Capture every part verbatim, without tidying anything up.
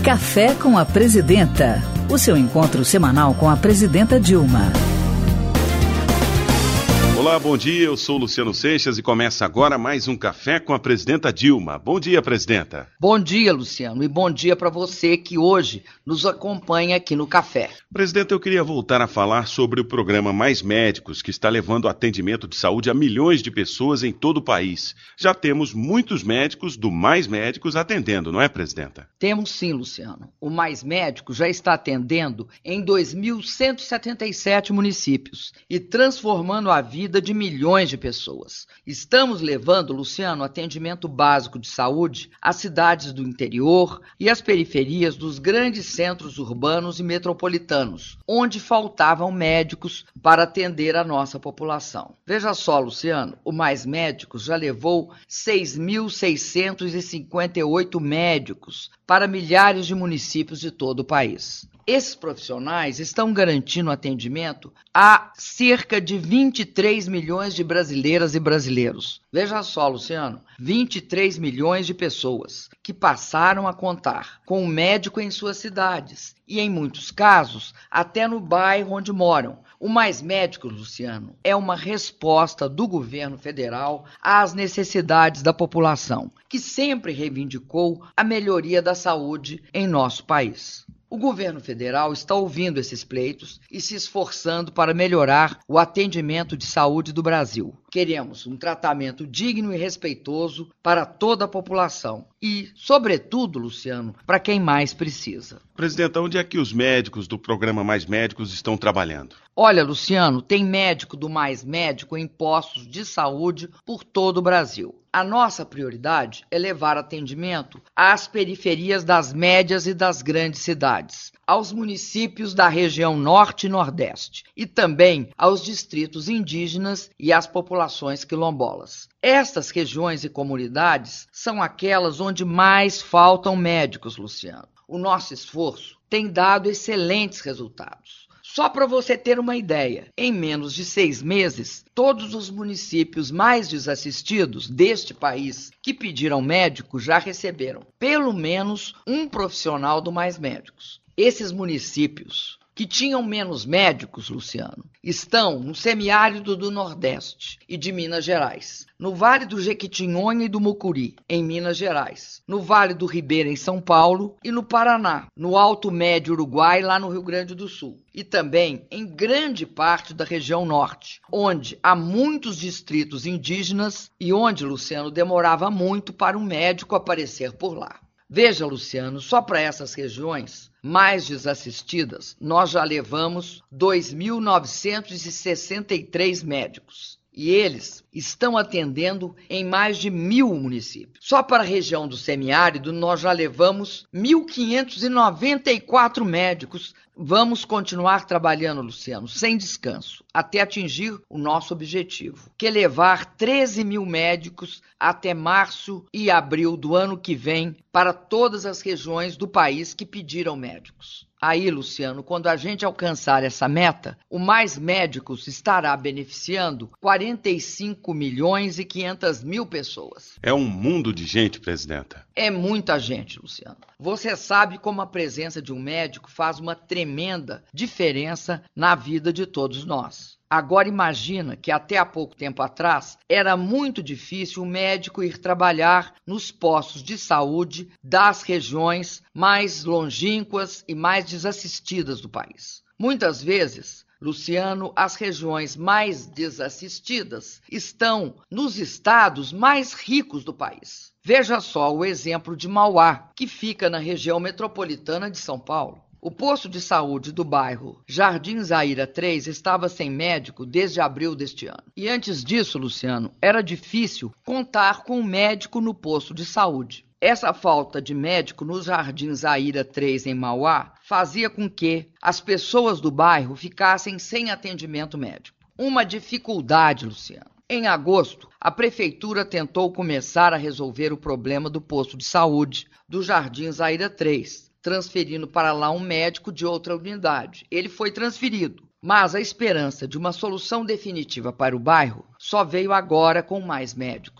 Café com a Presidenta, o seu encontro semanal com a Presidenta Dilma. Olá, bom dia, eu sou Luciano Seixas e começa agora mais um Café com a Presidenta Dilma. Bom dia, Presidenta. Bom dia, Luciano, e bom dia para você que hoje nos acompanha aqui no Café. Presidenta, eu queria voltar a falar sobre o programa Mais Médicos, que está levando atendimento de saúde a milhões de pessoas em todo o país. Já temos muitos médicos do Mais Médicos atendendo, não é, Presidenta? Temos sim, Luciano. O Mais Médicos já está atendendo em dois mil cento e setenta e sete municípios e transformando a vida de milhões de pessoas. Estamos levando, Luciano, atendimento básico de saúde às cidades do interior e às periferias dos grandes centros urbanos e metropolitanos, onde faltavam médicos para atender a nossa população. Veja só, Luciano, o Mais Médicos já levou seis mil seiscentos e cinquenta e oito médicos para milhares de municípios de todo o país. Esses profissionais estão garantindo atendimento a cerca de vinte e três milhões de brasileiras e brasileiros. Veja só, Luciano, vinte e três milhões de pessoas que passaram a contar com um médico em suas cidades e, em muitos casos, até no bairro onde moram. O Mais Médicos, Luciano, é uma resposta do governo federal às necessidades da população, que sempre reivindicou a melhoria da saúde em nosso país. O governo federal está ouvindo esses pleitos e se esforçando para melhorar o atendimento de saúde do Brasil. Queremos um tratamento digno e respeitoso para toda a população e, sobretudo, Luciano, para quem mais precisa. Presidenta, onde é que os médicos do programa Mais Médicos estão trabalhando? Olha, Luciano, tem médico do Mais Médico em postos de saúde por todo o Brasil. A nossa prioridade é levar atendimento às periferias das médias e das grandes cidades, aos municípios da região norte e nordeste e também aos distritos indígenas e às populações quilombolas. Estas regiões e comunidades são aquelas onde mais faltam médicos, Luciano. O nosso esforço tem dado excelentes resultados. Só para você ter uma ideia, em menos de seis meses, todos os municípios mais desassistidos deste país que pediram médico já receberam pelo menos um profissional do Mais Médicos. Esses municípios que tinham menos médicos, Luciano, estão no semiárido do Nordeste e de Minas Gerais, no Vale do Jequitinhonha e do Mucuri, em Minas Gerais, no Vale do Ribeira, em São Paulo, e no Paraná, no Alto Médio Uruguai, lá no Rio Grande do Sul, e também em grande parte da região norte, onde há muitos distritos indígenas e onde, Luciano, demorava muito para um médico aparecer por lá. Veja, Luciano, só para essas regiões mais desassistidas, nós já levamos dois mil novecentos e sessenta e três médicos. E eles estão atendendo em mais de mil municípios. Só para a região do semiárido, nós já levamos mil quinhentos e noventa e quatro médicos. Vamos continuar trabalhando, Luciano, sem descanso, até atingir o nosso objetivo, que é levar treze mil médicos até março e abril do ano que vem para todas as regiões do país que pediram médicos. Aí, Luciano, quando a gente alcançar essa meta, o Mais Médicos estará beneficiando quarenta e cinco milhões e quinhentas mil pessoas. É um mundo de gente, Presidenta. É muita gente, Luciano. Você sabe como a presença de um médico faz uma tremenda diferença na vida de todos nós. Agora imagina que até há pouco tempo atrás era muito difícil o médico ir trabalhar nos postos de saúde das regiões mais longínquas e mais desassistidas do país. Muitas vezes, Luciano, as regiões mais desassistidas estão nos estados mais ricos do país. Veja só o exemplo de Mauá, que fica na região metropolitana de São Paulo. O posto de saúde do bairro Jardim Zaira três estava sem médico desde abril deste ano. E antes disso, Luciano, era difícil contar com um médico no posto de saúde. Essa falta de médico no Jardim Zaira três em Mauá fazia com que as pessoas do bairro ficassem sem atendimento médico. Uma dificuldade, Luciano. Em agosto, a prefeitura tentou começar a resolver o problema do posto de saúde do Jardim Zaira três. Transferindo para lá um médico de outra unidade. Ele foi transferido, mas a esperança de uma solução definitiva para o bairro só veio agora com mais médicos.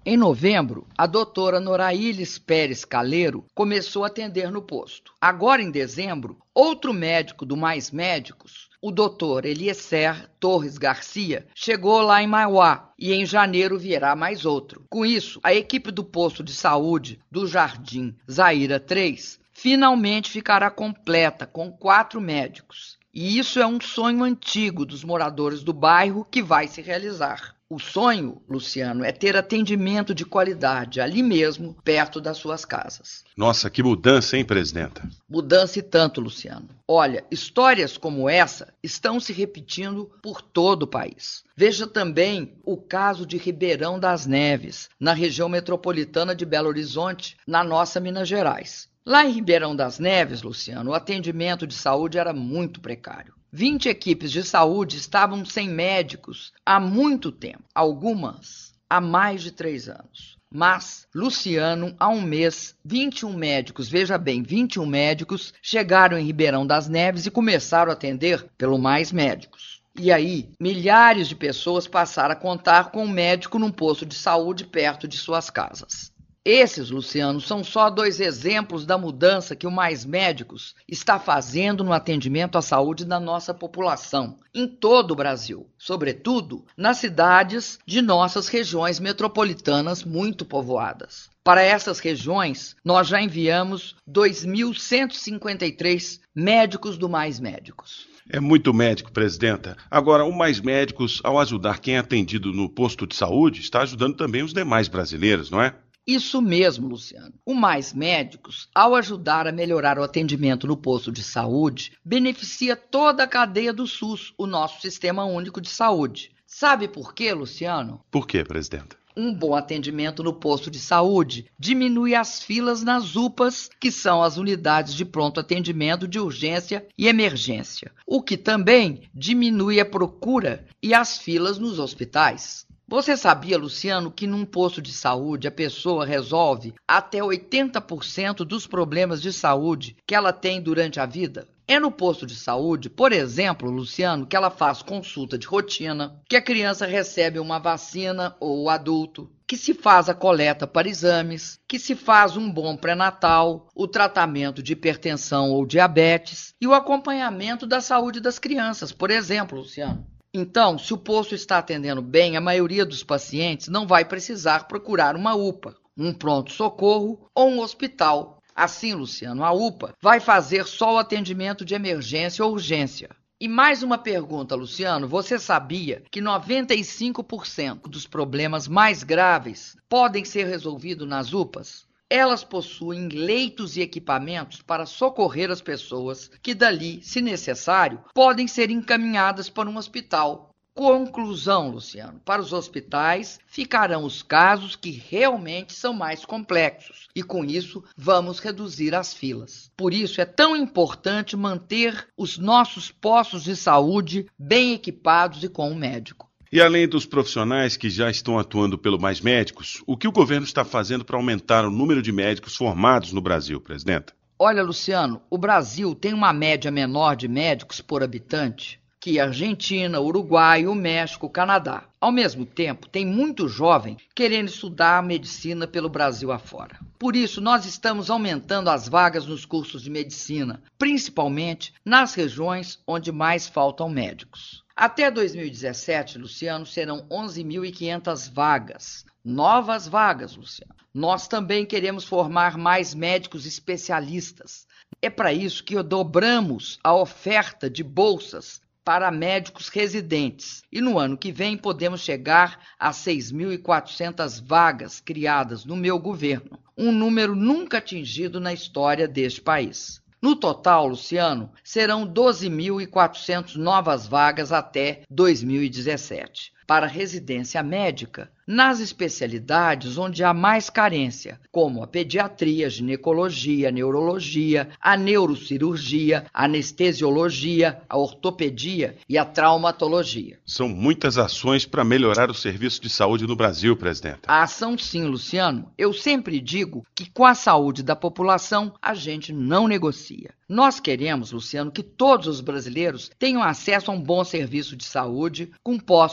Em novembro, a doutora Noraílis Pérez Caleiro começou a atender no posto. Agora, em dezembro, outro médico do Mais Médicos, o doutor Eliezer Torres Garcia, chegou lá em Mauá e em janeiro virá mais outro. Com isso, a equipe do posto de saúde do Jardim Zaira três finalmente ficará completa com quatro médicos. E isso é um sonho antigo dos moradores do bairro que vai se realizar. O sonho, Luciano, é ter atendimento de qualidade ali mesmo, perto das suas casas. Nossa, que mudança, hein, presidenta? Mudança e tanto, Luciano. Olha, histórias como essa estão se repetindo por todo o país. Veja também o caso de Ribeirão das Neves, na região metropolitana de Belo Horizonte, na nossa Minas Gerais. Lá em Ribeirão das Neves, Luciano, o atendimento de saúde era muito precário. vinte equipes de saúde estavam sem médicos há muito tempo, algumas há mais de três anos. Mas, Luciano, há um mês, vinte e um médicos, veja bem, vinte e um médicos chegaram em Ribeirão das Neves e começaram a atender pelo Mais Médicos. E aí, milhares de pessoas passaram a contar com um médico num posto de saúde perto de suas casas. Esses, Luciano, são só dois exemplos da mudança que o Mais Médicos está fazendo no atendimento à saúde da nossa população, em todo o Brasil, sobretudo nas cidades de nossas regiões metropolitanas muito povoadas. Para essas regiões, nós já enviamos dois mil cento e cinquenta e três médicos do Mais Médicos. É muito médico, presidenta. Agora, o Mais Médicos, ao ajudar quem é atendido no posto de saúde, está ajudando também os demais brasileiros, não é? Isso mesmo, Luciano. O Mais Médicos, ao ajudar a melhorar o atendimento no posto de saúde, beneficia toda a cadeia do SUS, o nosso Sistema Único de Saúde. Sabe por quê, Luciano? Por quê, presidenta? Um bom atendimento no posto de saúde diminui as filas nas U P As, que são as unidades de pronto atendimento de urgência e emergência, o que também diminui a procura e as filas nos hospitais. Você sabia, Luciano, que num posto de saúde a pessoa resolve até oitenta por cento dos problemas de saúde que ela tem durante a vida? É no posto de saúde, por exemplo, Luciano, que ela faz consulta de rotina, que a criança recebe uma vacina ou o adulto, que se faz a coleta para exames, que se faz um bom pré-natal, o tratamento de hipertensão ou diabetes e o acompanhamento da saúde das crianças, por exemplo, Luciano. Então, se o posto está atendendo bem, a maioria dos pacientes não vai precisar procurar uma U P A, um pronto-socorro ou um hospital. Assim, Luciano, a U P A vai fazer só o atendimento de emergência ou urgência. E mais uma pergunta, Luciano. Você sabia que noventa e cinco por cento dos problemas mais graves podem ser resolvidos nas U P As? Elas possuem leitos e equipamentos para socorrer as pessoas que dali, se necessário, podem ser encaminhadas para um hospital. Conclusão, Luciano, para os hospitais ficarão os casos que realmente são mais complexos e com isso vamos reduzir as filas. Por isso é tão importante manter os nossos postos de saúde bem equipados e com um médico. E além dos profissionais que já estão atuando pelo Mais Médicos, o que o governo está fazendo para aumentar o número de médicos formados no Brasil, presidenta? Olha, Luciano, o Brasil tem uma média menor de médicos por habitante que a Argentina, Uruguai, o México, o Canadá. Ao mesmo tempo, tem muito jovem querendo estudar medicina pelo Brasil afora. Por isso, nós estamos aumentando as vagas nos cursos de medicina, principalmente nas regiões onde mais faltam médicos. Até dois mil e dezessete, Luciano, serão onze mil e quinhentas vagas. Novas vagas, Luciano. Nós também queremos formar mais médicos especialistas. É para isso que dobramos a oferta de bolsas para médicos residentes. E no ano que vem podemos chegar a seis mil e quatrocentas vagas criadas no meu governo. Um número nunca atingido na história deste país. No total, Luciano, serão doze mil e quatrocentas novas vagas até dois mil e dezessete. Para residência médica, nas especialidades onde há mais carência, como a pediatria, ginecologia, neurologia, a neurocirurgia, a anestesiologia, a ortopedia e a traumatologia. São muitas ações para melhorar o serviço de saúde no Brasil, presidenta. A ação sim, Luciano. Eu sempre digo que com a saúde da população a gente não negocia. Nós queremos, Luciano, que todos os brasileiros tenham acesso a um bom serviço de saúde, com posto de saúde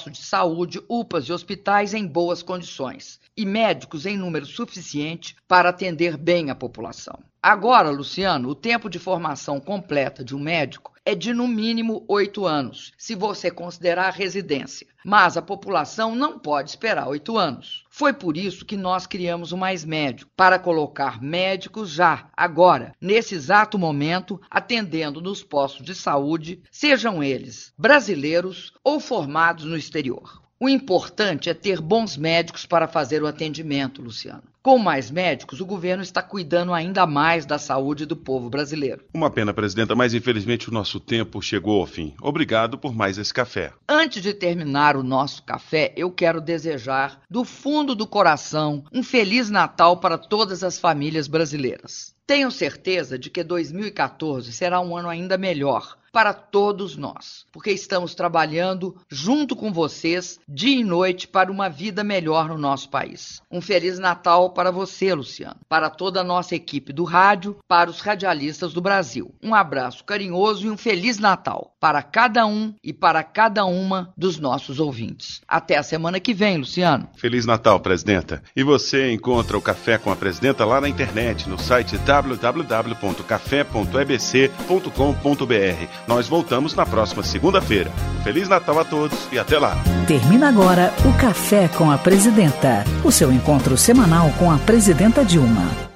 saúde, U P As e hospitais em boas condições e médicos em número suficiente para atender bem a população. Agora, Luciano, o tempo de formação completa de um médico é de no mínimo oito anos, se você considerar a residência. Mas a população não pode esperar oito anos. Foi por isso que nós criamos o Mais Médico, para colocar médicos já, agora, nesse exato momento, atendendo nos postos de saúde, sejam eles brasileiros ou formados no exterior. O importante é ter bons médicos para fazer o atendimento, Luciano. Com mais médicos, o governo está cuidando ainda mais da saúde do povo brasileiro. Uma pena, presidenta, mas infelizmente o nosso tempo chegou ao fim. Obrigado por mais esse café. Antes de terminar o nosso café, eu quero desejar, do fundo do coração, um Feliz Natal para todas as famílias brasileiras. Tenho certeza de que dois mil e quatorze será um ano ainda melhor para todos nós, porque estamos trabalhando junto com vocês, dia e noite, para uma vida melhor no nosso país. Um Feliz Natal para você, Luciano, para toda a nossa equipe do rádio, para os radialistas do Brasil. Um abraço carinhoso e um Feliz Natal para cada um e para cada uma dos nossos ouvintes. Até a semana que vem, Luciano. Feliz Natal, presidenta. E você encontra o Café com a Presidenta lá na internet, no site w w w ponto café ponto e b c ponto com ponto b r. Nós voltamos na próxima segunda-feira. Feliz Natal a todos e até lá. Termina agora o Café com a Presidenta, o seu encontro semanal com a Presidenta Dilma.